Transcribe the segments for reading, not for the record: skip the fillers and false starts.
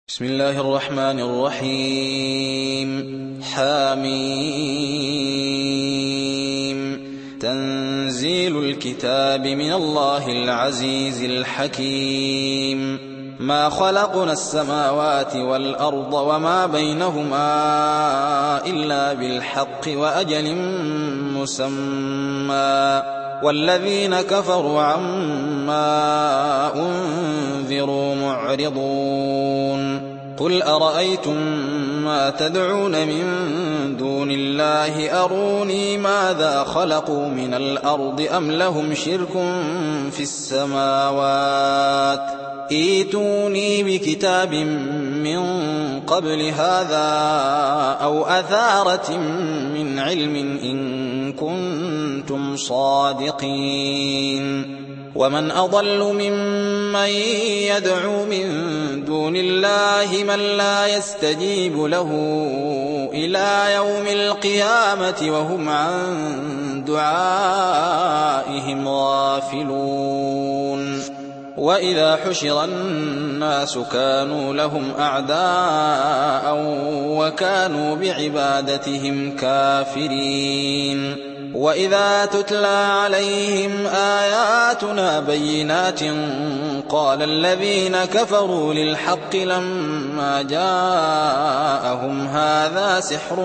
بسم الله الرحمن الرحيم. حميم. تنزيل الكتاب من الله العزيز الحكيم. ما خلقنا السماوات والأرض وما بينهما إلا بالحق وأجل مسمى، والذين كفروا عما أنذروا معرضون. قل أرأيتم ما تدعون من دون الله أروني ماذا خلقوا من الأرض أم لهم شرك في السماوات، ائتوني بكتاب من قبل هذا أو أثارة من علم إن كنتم صادقين. ومن أضل ممن يدعو من دون الله من لا يستجيب له إلى يوم القيامة وهم عن دعائهم غافلون. وإذا حشر الناس كانوا لهم أعداء وكانوا بعبادتهم كافرين. وإذا تتلى عليهم آياتنا بينات قال الذين كفروا للحق لما جاءهم هذا سحر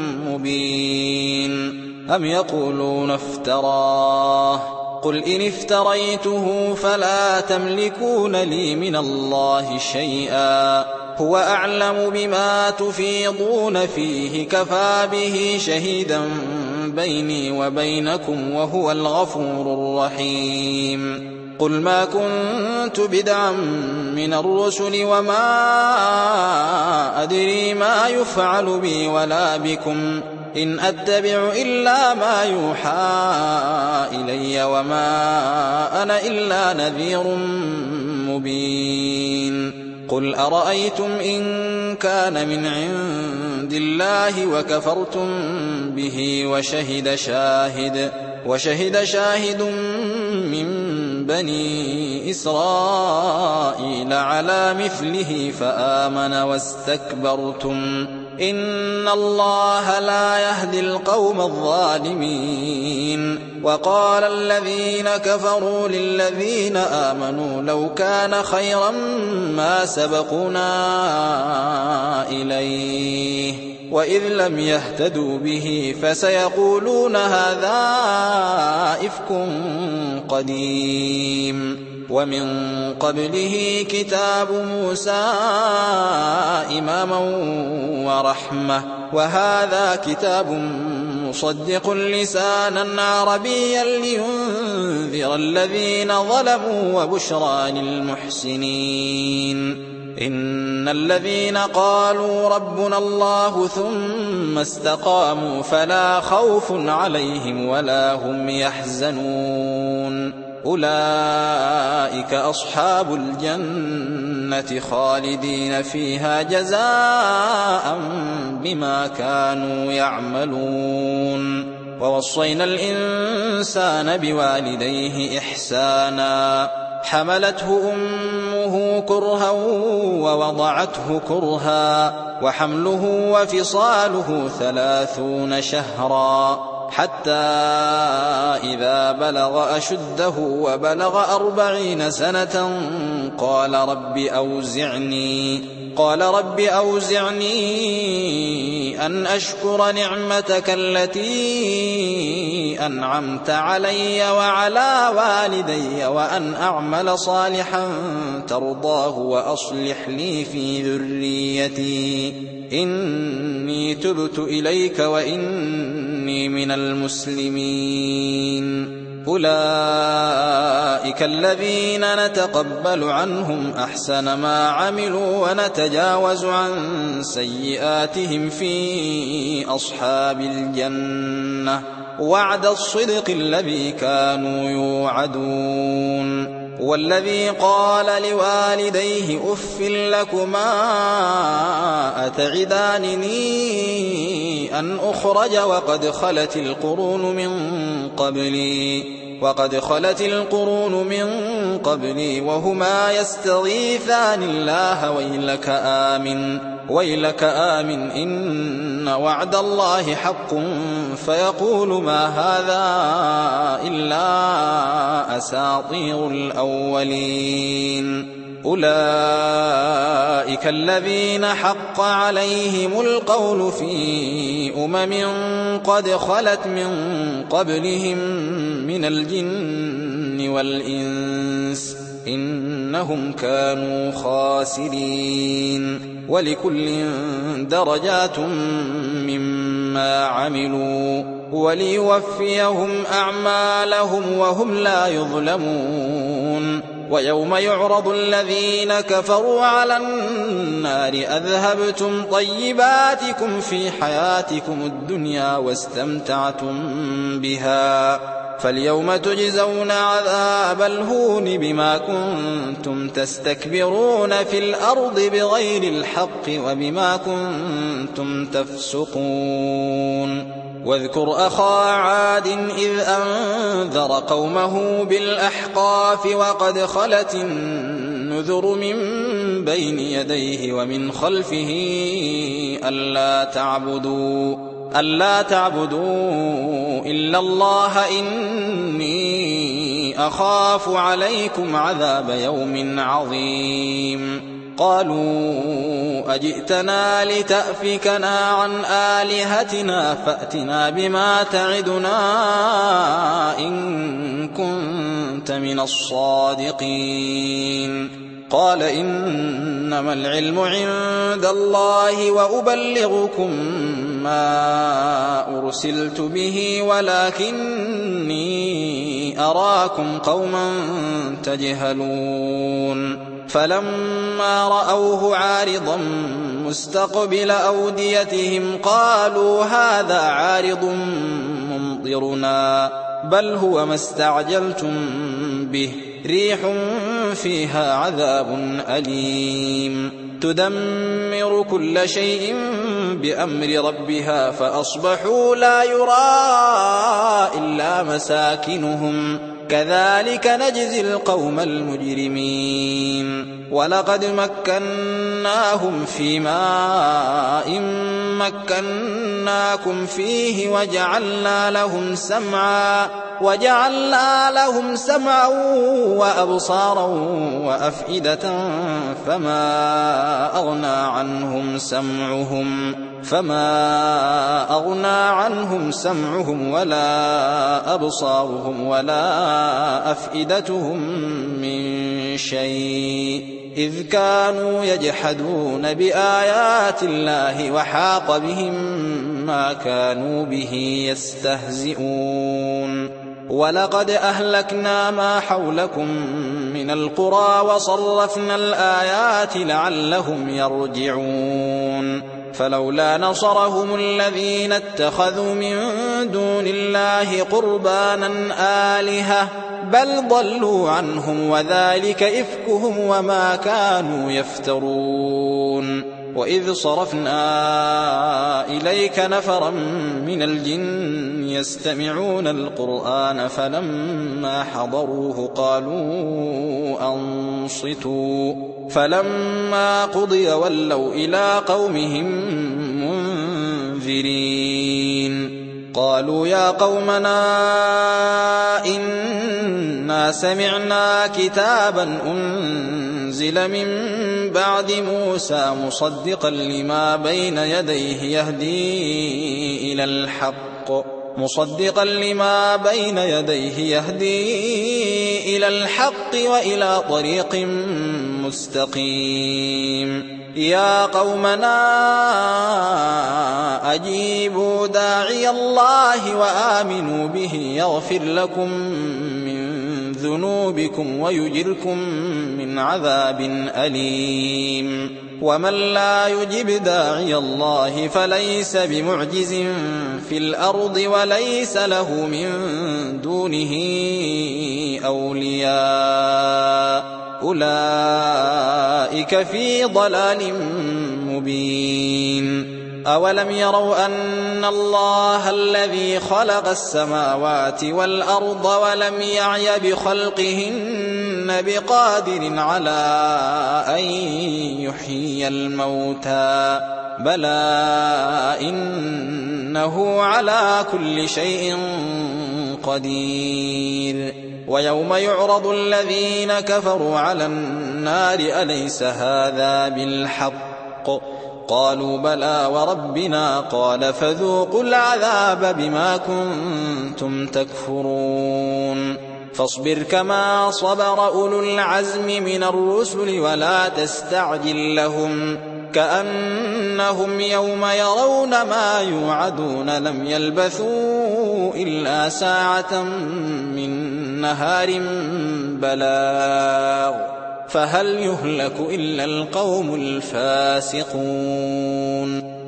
مبين أم يقولون افتراه قل إن افتريته فلا تملكون لي من الله شيئا هو أعلم بما تفيضون فيه كفى به شهيدا بيني وبينكم وهو الغفور الرحيم. قل ما كنت بدعا من الرسل وما أدري ما يفعل بي ولا بكم إن أتبع إلا ما يوحى إلي وما أنا إلا نذير مبين. قل أرأيتم إن كان من عند الله وكفرتم به وشهد شاهد من بني إسرائيل على مثله فآمن واستكبرتم إن الله لا يهدي القوم الظالمين. وقال الذين كفروا للذين آمنوا لو كان خيرا ما سبقونا إليه وإذ لم يهتدوا به فسيقولون هذا إفك قديم. ومن قبله كتاب موسى إماما ورحمة وهذا كتاب مصدق لسانا عربيا لينذر الذين ظلموا وبشرى للمحسنين. إن الذين قالوا ربنا الله ثم استقاموا فلا خوف عليهم ولا هم يحزنون أولئك أصحاب الجنة خالدين فيها جزاء بما كانوا يعملون. ووصينا الإنسان بوالديه إحسانا حملته أمه كرها ووضعته كرها وحمله وفصاله 30 شهرا حتى إذا بلغ أشده وبلغ 40 سنة قال رب أوزعني أن أشكر نعمتك التي أنعمت علي وعلى والدي وأن أعمل صالحا ترضاه وأصلح لي في ذريتي إني تبت إليك وإني من المسلمين. أولئك الذين نتقبل عنهم أحسن ما عملوا ونتجاوز عن سيئاتهم في أصحاب الجنة وعد الصدق الذي كانوا يوعدون. والذي قال لوالديه أف لكما أتعدانني أن أخرج وقد خلت القرون من قبلي وهما يستغيثان الله ويلك آمن إن وعد الله حق فيقول ما هذا إلا أساطير الأولين أولئك الذين حق عليهم القول في قد خلت من قبلهم من الجن والإنس إنهم كانوا خاسرين ولكل درجات مما عملوا وليوفيهم أعمالهم وهم لا يظلمون ويوم يعرض الذين كفروا على النار أذهبتم طيباتكم في حياتكم الدنيا واستمتعتم بها فاليوم تجزون عذاب الهون بما كنتم تستكبرون في الأرض بغير الحق وبما كنتم تفسقون واذكر أخا عاد إذ أنذر قومه بالأحقاف وقد خلت النذر من بين يديه ومن خلفه ألا تعبدوا إلا الله إني أخاف عليكم عذاب يوم عظيم قالوا أجئتنا لتأفكنا عن آلهتنا فأتنا بما تعدنا إن كنت من الصادقين قال إنما العلم عند الله وأبلغكم ما أرسلت به ولكني أراكم قوما تجهلون فلما رأوه عارضا مستقبل أوديتهم قالوا هذا عارض ممطرنا بل هو ما استعجلتم به ريح فيها عذاب أليم تدمر كل شيء بأمر ربها فأصبحوا لا يرى إلا مساكنهم كذلك نجزي القوم المجرمين ولقد مكناهم في ماء مكناكم فيه وجعلنا لهم سمعا وأبصارا وأفئدة فما أغنى عنهم سمعهم ولا أبصارهم ولا أفئدتهم من شيء إذ كانوا يجحدون بآيات الله وحاق بهم ما كانوا به يستهزئون ولقد أهلكنا ما حولكم من القرى وصرفنا الآيات لعلهم يرجعون فلولا نصرهم الذين اتخذوا من دون الله قربانا آلهة بل ضلوا عنهم وذلك إفكهم وما كانوا يفترون وإذ صرفنا إليك نفرا من الجن يستمعون القرآن فلما حضروه قالوا أنصتوا فلما قضي ولوا إلى قومهم منذرين قالوا يا قومنا إنا سمعنا كتابا أنزل من بعد موسى مصدقا لما بين يديه يهدي إلى الحق وإلى طريق مستقيم يا قومنا أجيبوا داعي الله وآمنوا به يغفر لكم من ذنوبكم ويجركم من عذاب أليم. ومن لا يجب داعي الله فليس بمعجز في الأرض وليس له من دونه أولياء أولئك في ضلال مبين. أولم يروا أن الله الذي خلق السماوات والأرض ولم يعي بخلقهن بقادر على أن يحيي الموتى بلى إنه على كل شيء قدير. ويوم يعرض الذين كفروا على النار أليس هذا بالحق قالوا بلى وربنا قال فذوقوا العذاب بما كنتم تكفرون. فاصبر كما صبر أولو العزم من الرسل ولا تستعجل لهم كأنهم يوم يرون ما يوعدون لم يلبثوا إلا ساعة من نهار بلاغ فهل يهلك إلا القوم الفاسقون.